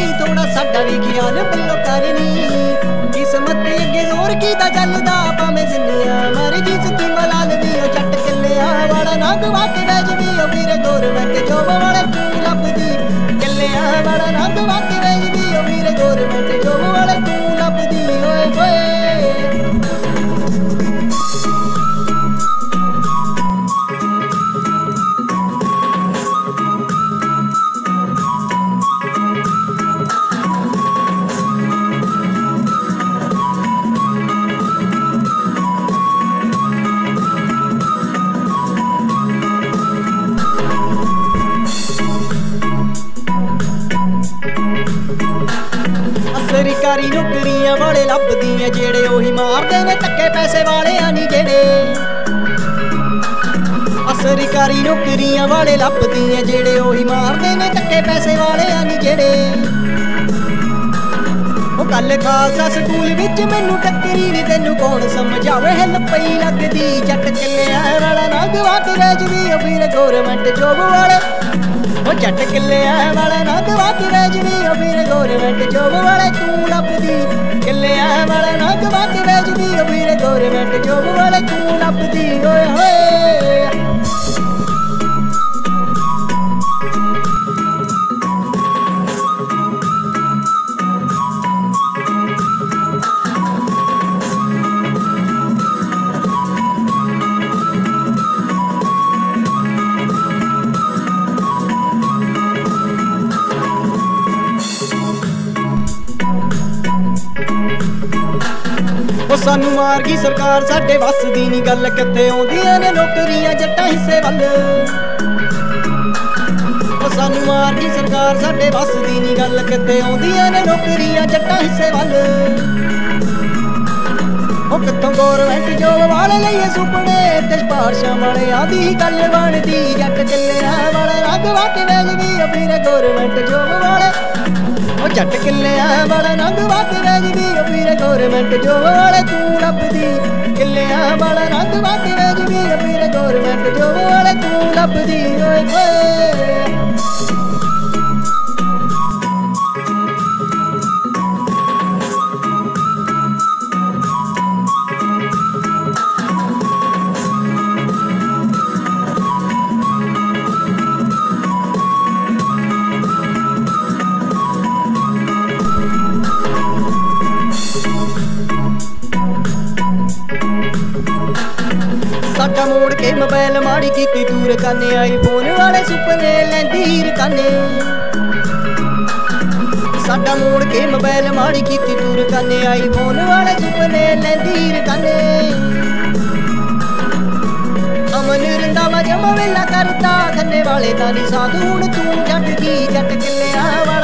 थोड़ा साडा भी ख्याल पल्लो करनी किस्मत अगे जोर कीता चलदा भावें जिन्नियां मर्जी स्कीम ला लवी ओ जट किल्लियां वाला ना गवा के वैज वी ओ वीरे गौरमेंट जॉब वाले तू लभदी किल्लियां वाला ना गवा के वैज वी ओ वीरे गौरमेंट जॉब वाले तू लभदी ओए होए। सरकारी नौकरियां वाले लभदियां जेड़े ओही मारदे ने धक्के पैसे वाले नी जेड़े सरकारी नौकरियां वाले लभदियां जेड़े ओही मारदे ने धक्के पैसे वाले नी जेड़े ओ कल खालसा स्कूल विच मैनू टक्करी नी तैनू कौन समझावे हिल पई लगदी जट किल्लियां वाला ना गवा के वैज वी ओ वीरे गौरमेंट जॉब वाले ओ जट किल्लियां वाला ना गवा के वैज वी ओ वीरे गौरमेंट जॉब वाले तू लभदी किल्लियां वाला ना गवा के वैज वी ओ वीरे गौरमेंट जॉब वाले तू लभदी ओए होए। सानू मार गई सरकार साडे वस दी नी गल कित्थे आउंदियां ने नौकरियां जट्टां हिस्से वल सानू मार गई सरकार साडे वस दी नी गल कित्थे आउंदियां ने नौकरियां जट्टां हिस्से वल ओ कित्थों गौरमेंट जॉब वाले लईए सुपने ते सिफारशां वाले आदी गल बनदी जट किल्लियां वाला रंग वाके वैज वी ओ वीरे गौरमेंट जॉब वाले ओ जट किल्लियां वाला रंग वाके वैज वी ओ वीरे गौरमेंट जॉब वाले तू लभदी किल्लियां वाला रंग वाके वैज वी ओ वीरे गौरमेंट जॉब वाले तू लभदी ओए होए। साडा मोड़ के मोबाइल माड़ी कीती दूर काने आई फोन वाले सुपने लैंदी हीर काने साडा मोड़ के मोबाइल माड़ी कीती दूर काने आई फोन वाले सुपने लैंदी हीर काने अमन रंधावा जमा वेला करता खन्ने वाले दा नी साधु हुण तू जट दी जट किल्लियां